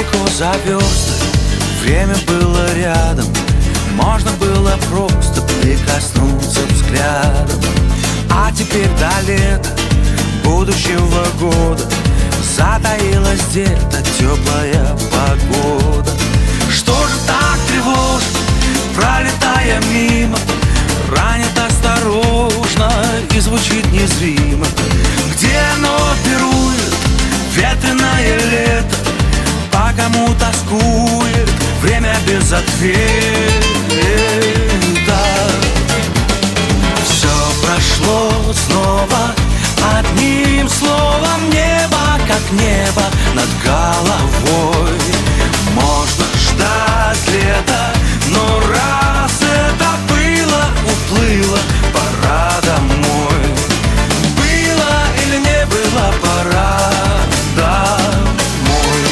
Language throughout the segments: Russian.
далеко за версты, время было рядом, можно было просто прикоснуться взглядом. А теперь до лета будущего года затаилась где-то теплая погода. Что же так тревожит, пролетая мимо, ранит осторожно и звучит незримо? Где оно пирует, ветреное лето, по кому тоскует время без ответа? Все прошло снова, одним словом, небо как небо над головой. Можно ждать лета, но раз это было, уплыло, пора домой. Было или не было, пора домой.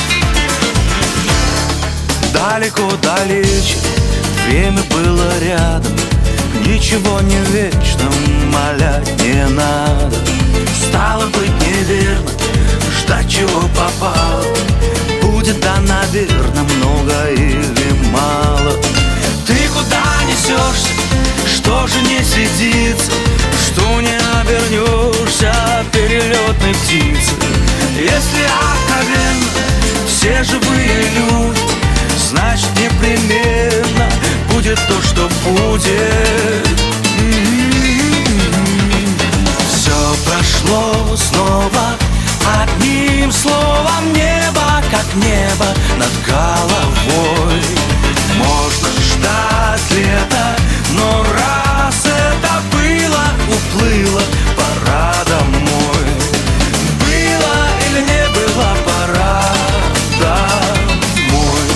Далеко, далече, время было рядом, ничего не вечно, умолять не надо. Стало быть неверно ждать, чего попало. Будет, да, наверно, много или мало. Ты куда несешься, что же не сидится, что не обернешься перелетной птицей? Если откровенно все живые люди, значит непременно будет то, что будет. Все прошло снова, одним словом, небо как небо над головой. Можно ждать лета, но раз это было, уплыло, пора домой. Было или не было, пора домой.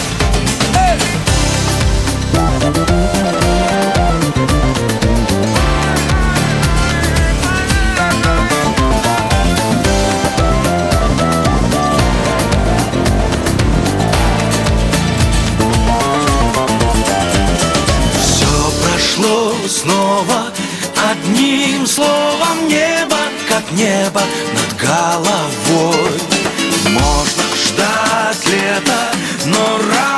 Снова одним словом, небо как небо над головой. Можно ждать лета, но раз